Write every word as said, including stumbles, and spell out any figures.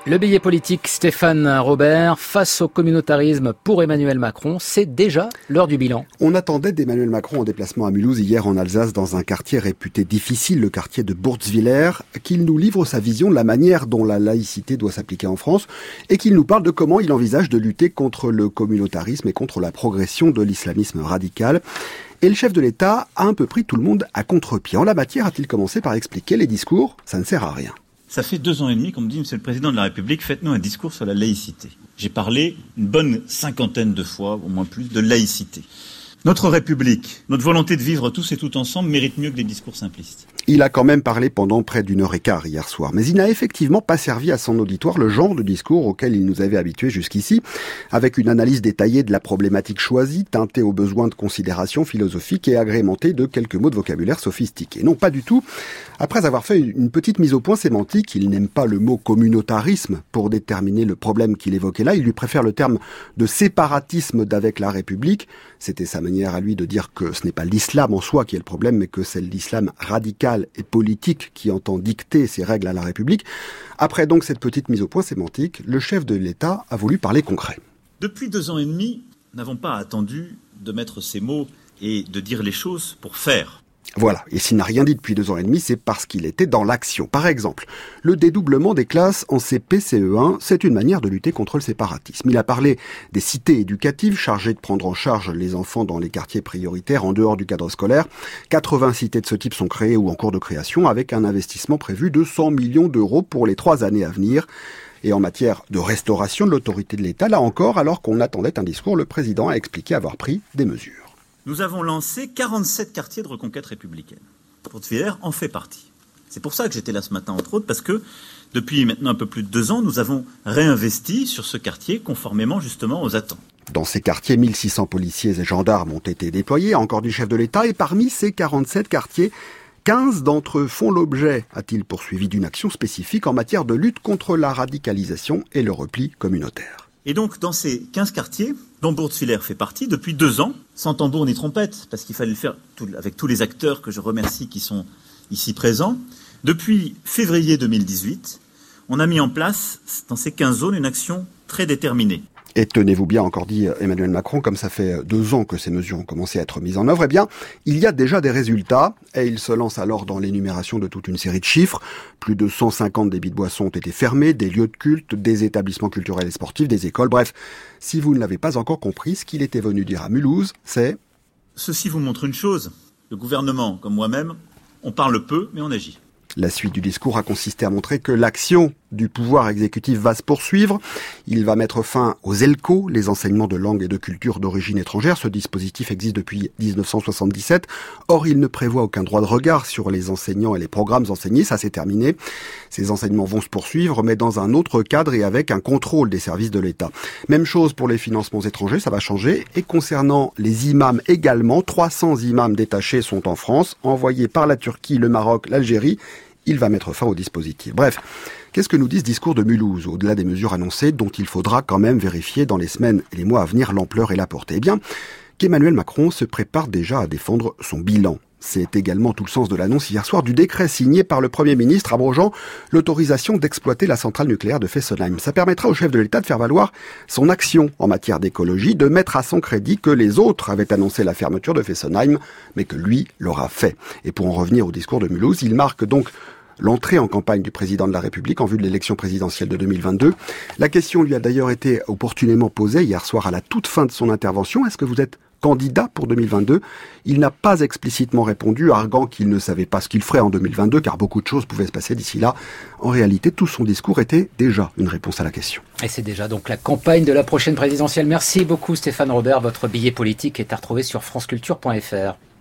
Le billet politique, Stéphane Robert, face au communautarisme pour Emmanuel Macron, c'est déjà l'heure du bilan. On attendait d'Emmanuel Macron en déplacement à Mulhouse hier en Alsace dans un quartier réputé difficile, le quartier de Burzwiller, qu'il nous livre sa vision de la manière dont la laïcité doit s'appliquer en France et qu'il nous parle de comment il envisage de lutter contre le communautarisme et contre la progression de l'islamisme radical. Et le chef de l'État a un peu pris tout le monde à contre-pied. En la matière, a-t-il commencé par expliquer les discours, ça ne sert à rien. Ça fait deux ans et demi qu'on me dit, Monsieur le Président de la République, faites-nous un discours sur la laïcité. J'ai parlé une bonne cinquantaine de fois, au moins plus, de laïcité. Notre République, notre volonté de vivre tous et tout ensemble mérite mieux que des discours simplistes. Il a quand même parlé pendant près d'une heure et quart hier soir, mais il n'a effectivement pas servi à son auditoire le genre de discours auquel il nous avait habitués jusqu'ici, avec une analyse détaillée de la problématique choisie, teintée au besoin de considération philosophique et agrémentée de quelques mots de vocabulaire sophistiqués. Non, pas du tout. Après avoir fait une petite mise au point sémantique, il n'aime pas le mot communautarisme pour déterminer le problème qu'il évoquait là. Il lui préfère le terme de séparatisme d'avec la République. C'était sa manière à lui de dire que ce n'est pas l'islam en soi qui est le problème, mais que c'est l'islam radical et politique qui entend dicter ses règles à la République. Après donc cette petite mise au point sémantique, le chef de l'État a voulu parler concret. Depuis deux ans et demi, nous n'avons pas attendu de mettre ces mots et de dire les choses pour faire. Voilà, et s'il n'a rien dit depuis deux ans et demi, c'est parce qu'il était dans l'action. Par exemple, le dédoublement des classes en C P C E un, c'est une manière de lutter contre le séparatisme. Il a parlé des cités éducatives chargées de prendre en charge les enfants dans les quartiers prioritaires en dehors du cadre scolaire. quatre-vingts cités de ce type sont créées ou en cours de création avec un investissement prévu de cent millions d'euros pour les trois années à venir. Et en matière de restauration de l'autorité de l'État, là encore, alors qu'on attendait un discours, le président a expliqué avoir pris des mesures. Nous avons lancé quarante-sept quartiers de reconquête républicaine. Burzwiller en fait partie. C'est pour ça que j'étais là ce matin, entre autres, parce que depuis maintenant un peu plus de deux ans, nous avons réinvesti sur ce quartier conformément justement aux attentes. Dans ces quartiers, mille six cents policiers et gendarmes ont été déployés, encore du chef de l'État, et parmi ces quarante-sept quartiers, quinze d'entre eux font l'objet, a-t-il poursuivi, d'une action spécifique en matière de lutte contre la radicalisation et le repli communautaire. Et donc, dans ces quinze quartiers, dont Burzwiller fait partie, depuis deux ans, sans tambour ni trompette, parce qu'il fallait le faire tout, avec tous les acteurs que je remercie qui sont ici présents, depuis février deux mille dix-huit, on a mis en place, dans ces quinze zones, une action très déterminée. Et tenez-vous bien, encore dit Emmanuel Macron, comme ça fait deux ans que ces mesures ont commencé à être mises en œuvre, eh bien, il y a déjà des résultats, et il se lance alors dans l'énumération de toute une série de chiffres. Plus de cent cinquante débits de boissons ont été fermés, des lieux de culte, des établissements culturels et sportifs, des écoles, bref. Si vous ne l'avez pas encore compris, ce qu'il était venu dire à Mulhouse, c'est... Ceci vous montre une chose, le gouvernement, comme moi-même, on parle peu, mais on agit. La suite du discours a consisté à montrer que l'action du pouvoir exécutif va se poursuivre. Il va mettre fin aux E L C O, les enseignements de langue et de culture d'origine étrangère. Ce dispositif existe depuis dix-neuf cent soixante-dix-sept. Or, il ne prévoit aucun droit de regard sur les enseignants et les programmes enseignés. Ça, c'est terminé. Ces enseignements vont se poursuivre, mais dans un autre cadre et avec un contrôle des services de l'État. Même chose pour les financements étrangers, ça va changer. Et concernant les imams également, trois cents imams détachés sont en France, envoyés par la Turquie, le Maroc, l'Algérie. Il va mettre fin au dispositif. Bref, qu'est-ce que nous dit ce discours de Mulhouse, au-delà des mesures annoncées, dont il faudra quand même vérifier dans les semaines et les mois à venir l'ampleur et la portée? Eh bien, qu'Emmanuel Macron se prépare déjà à défendre son bilan. C'est également tout le sens de l'annonce hier soir du décret signé par le Premier ministre abrogeant l'autorisation d'exploiter la centrale nucléaire de Fessenheim. Ça permettra au chef de l'État de faire valoir son action en matière d'écologie, de mettre à son crédit que les autres avaient annoncé la fermeture de Fessenheim, mais que lui l'aura fait. Et pour en revenir au discours de Mulhouse, il marque donc l'entrée en campagne du président de la République en vue de l'élection présidentielle de deux mille vingt-deux. La question lui a d'ailleurs été opportunément posée hier soir à la toute fin de son intervention. Est-ce que vous êtes candidat pour deux mille vingt-deux? Il n'a pas explicitement répondu, arguant qu'il ne savait pas ce qu'il ferait en deux mille vingt-deux, car beaucoup de choses pouvaient se passer d'ici là. En réalité, tout son discours était déjà une réponse à la question. Et c'est déjà donc la campagne de la prochaine présidentielle. Merci beaucoup Stéphane Robert. Votre billet politique est à retrouver sur franceculture point f r.